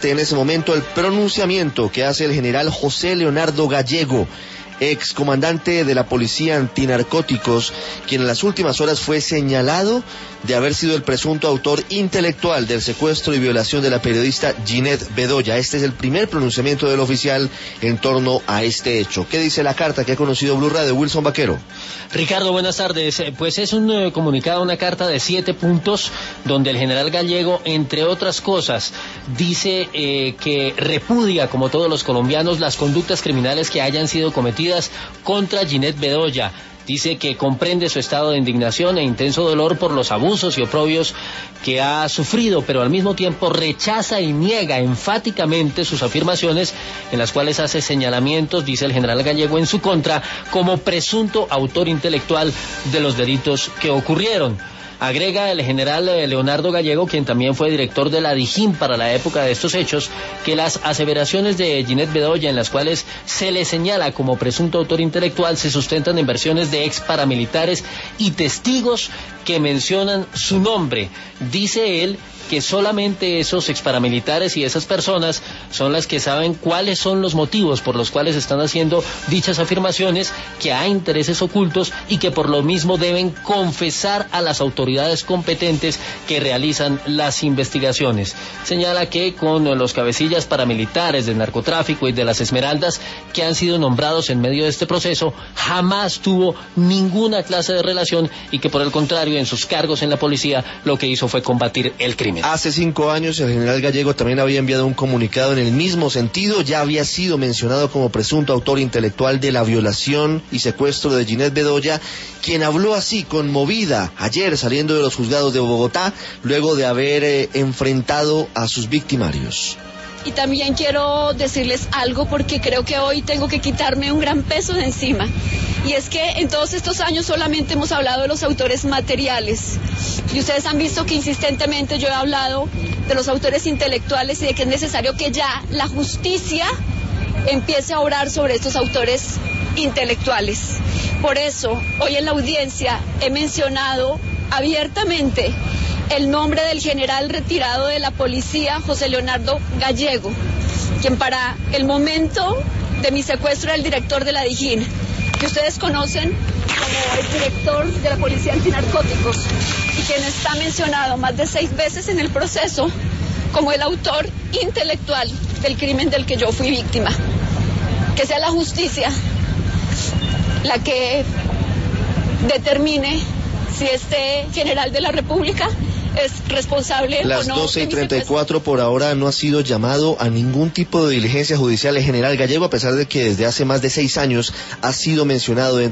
en ese momento el pronunciamiento que hace el general José Leonardo Gallego, excomandante de la policía antinarcóticos, quien en las últimas horas fue señalado de haber sido el presunto autor intelectual del secuestro y violación de la periodista Ginette Bedoya. Este es el primer pronunciamiento del oficial en torno a este hecho. ¿Qué dice la carta que ha conocido Blue Radio? Wilson Vaquero. Ricardo, buenas tardes. Pues es un comunicado, una carta de 7 puntos, donde el general Gallego, entre otras cosas, dice que repudia, como todos los colombianos, las conductas criminales que hayan sido cometidas contra Ginette Bedoya. Dice que comprende su estado de indignación e intenso dolor por los abusos y oprobios que ha sufrido, pero al mismo tiempo rechaza y niega enfáticamente sus afirmaciones en las cuales hace señalamientos, dice el general Gallego, en su contra como presunto autor intelectual de los delitos que ocurrieron. Agrega el general Leonardo Gallego, quien también fue director de la Dijín para la época de estos hechos, que las aseveraciones de Ginette Bedoya, en las cuales se le señala como presunto autor intelectual, se sustentan en versiones de ex paramilitares y testigos que mencionan su nombre. Dice él que solamente esos exparamilitares y esas personas son las que saben cuáles son los motivos por los cuales están haciendo dichas afirmaciones, que hay intereses ocultos y que por lo mismo deben confesar a las autoridades competentes que realizan las investigaciones. Señala que con los cabecillas paramilitares del narcotráfico y de las Esmeraldas que han sido nombrados en medio de este proceso, jamás tuvo ninguna clase de relación y que por el contrario, en sus cargos en la policía, lo que hizo fue combatir el crimen. Hace 5 años el general Gallego también había enviado un comunicado en el mismo sentido. Ya había sido mencionado como presunto autor intelectual de la violación y secuestro de Ginette Bedoya, quien habló así conmovida ayer saliendo de los juzgados de Bogotá luego de haber enfrentado a sus victimarios. Y también quiero decirles algo, porque creo que hoy tengo que quitarme un gran peso de encima. Y es que en todos estos años solamente hemos hablado de los autores materiales. Y ustedes han visto que insistentemente yo he hablado de los autores intelectuales y de que es necesario que ya la justicia empiece a obrar sobre estos autores intelectuales. Por eso, hoy en la audiencia he mencionado abiertamente el nombre del general retirado de la policía, José Leonardo Gallego, quien para el momento de mi secuestro era el director de la Dijín, que ustedes conocen como el director de la policía antinarcóticos, y quien está mencionado más de 6 veces en el proceso como el autor intelectual del crimen del que yo fui víctima. Que sea la justicia la que determine si este general de la República es responsable o no. Las 12:34 por ahora no ha sido llamado a ningún tipo de diligencia judicial el general Gallego, a pesar de que desde hace más de 6 años ha sido mencionado